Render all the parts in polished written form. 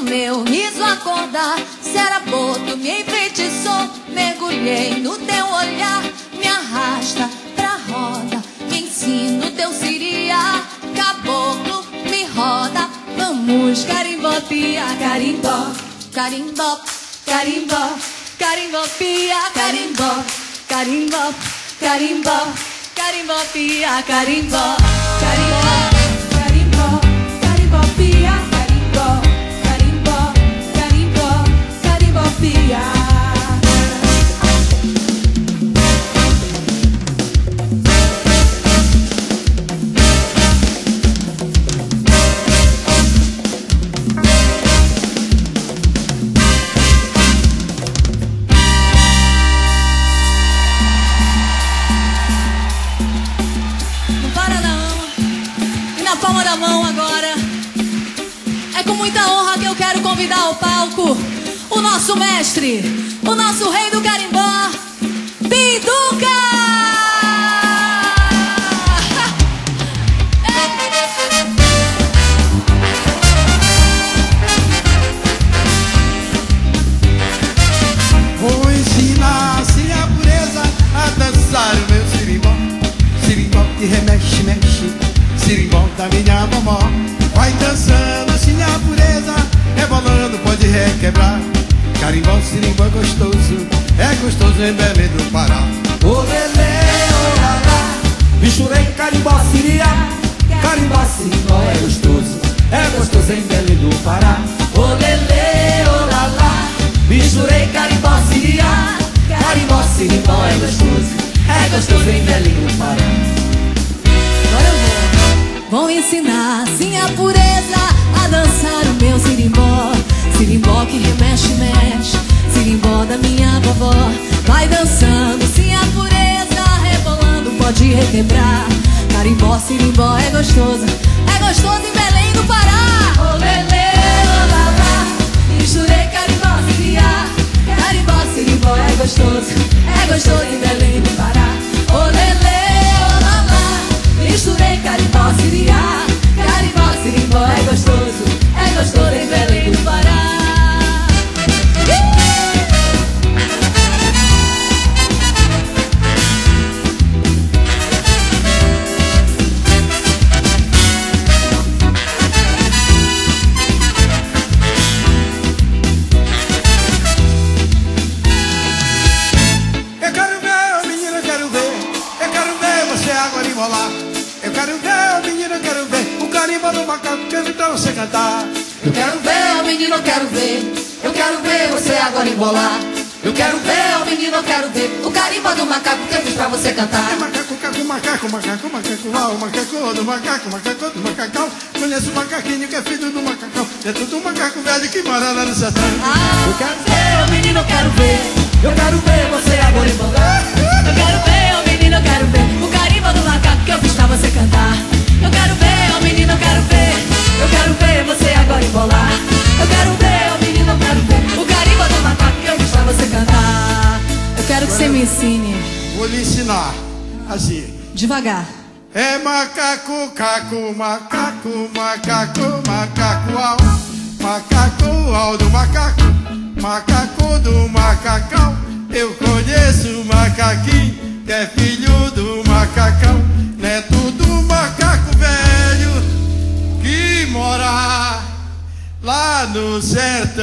meu riso acordar. Se era boto, me enfeitiçou. Mergulhei no teu olhar. Me arrasta pra roda, me ensina o teu siriá. Caboclo, me roda. Vamos carimbó, pia, carimbó. Carimbó, carimbó, carimbó, pia, carimbó. Carimbó, carimbó, carimbó, pia, carimbó. Carimbó, carimbó, carimbó, pia, carimbó. Carimbó, carimbó, carimbó, pia. Palma da mão agora. É com muita honra que eu quero convidar ao palco o nosso mestre, o nosso rei do carimbó, Pinduca! Vou ensinar assim a pureza a dançar o meu sirimbó. Sirimbó que remexe, mexe, sirimbó da minha mamó. Vai dançando assim a pureza, rebolando, pode requebrar. Carimbó, sirimbó é gostoso em Belém do Pará. Ô lelê, ô lalá, misturei carimbó, siriá. Carimbó, sirimbó é gostoso em Belém do Pará. Ô lelê, ô lalá, misturei carimbó, siriá. Carimbó, sirimbó é gostoso em Belém do Pará. Agora eu vou ensinar assim a pureza a dançar o meu sirimbó. Sirimbó que remexe, mexe, sirimbó da minha vovó. Vai dançando sim a pureza, rebolando, pode requebrar. Carimbó, sirimbó é gostoso em Belém do Pará. Ô lelê, ô lalá, misturei carimbó, siriá. Carimbó, sirimbó é gostoso em Belém do Pará. Ô lelê, ô lalá, misturei carimbó, siriá. Carimbó, sirimbó é gostoso em Belém do Pará. Eu quero ver, menina, eu quero ver. Eu quero ver você agora embolar. Eu quero ver, menina, eu quero ver o carimbó do macaco que eu vi pra você cantar. Eu quero ver, menino, eu quero ver. Eu quero ver você agora embolar. Eu quero ver, menino, eu quero ver o carimbó do macaco que eu fiz pra você cantar. É macaco, caco, macaco, macaco, macaco, uau, macaco do macaco, macaco do macacão. Conheço o macaquinho que é filho do macacão. É tudo um macaco velho que mora lá no sertão. Eu quero ver, menino, eu quero ver. Eu quero ver você agora embolar. Eu quero ver, menino, eu quero ver o carimbó do macaco que eu fiz pra você cantar. Eu quero ver, menino, eu quero ver. Eu quero ver você agora embolar. Eu quero ver, menino, eu quero ver o carimbó do macaco que eu fiz pra você cantar. Eu quero que você me ensine. Vou lhe ensinar assim. Devagar. É macaco, caco, macaco, macaco, macaco, uau. Macaco, uau do macaco, macaco do macacão. Eu conheço o macaquinho que é filho do macacão. Neto do macaco velho que mora lá no sertão.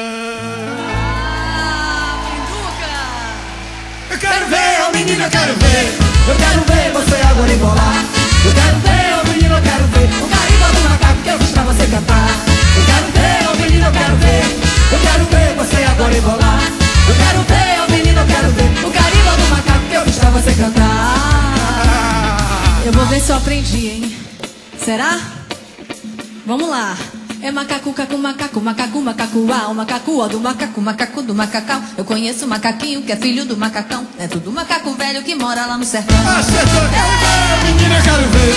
Eu quero ver, menino, eu quero ver. Eu quero ver você agora embolar. Eu quero ver, menino, eu quero ver o carimbó do macaco que eu fiz pra você cantar. Eu quero ver, menino, eu quero ver. Eu quero ver você agora embolar. Eu quero ver, menino, eu quero ver o carimbó do macaco que eu fiz pra você cantar. Eu vou ver se eu aprendi, hein? Será? Vamos lá. É macaco, cacu, macaco, macaco, macaco, uau, macaco, ó do macaco, macaco do macacão. Eu conheço o macaquinho que é filho do macacão. É tudo macaco velho que mora lá no sertão. Acertou, eu quero ver, menina, eu quero ver.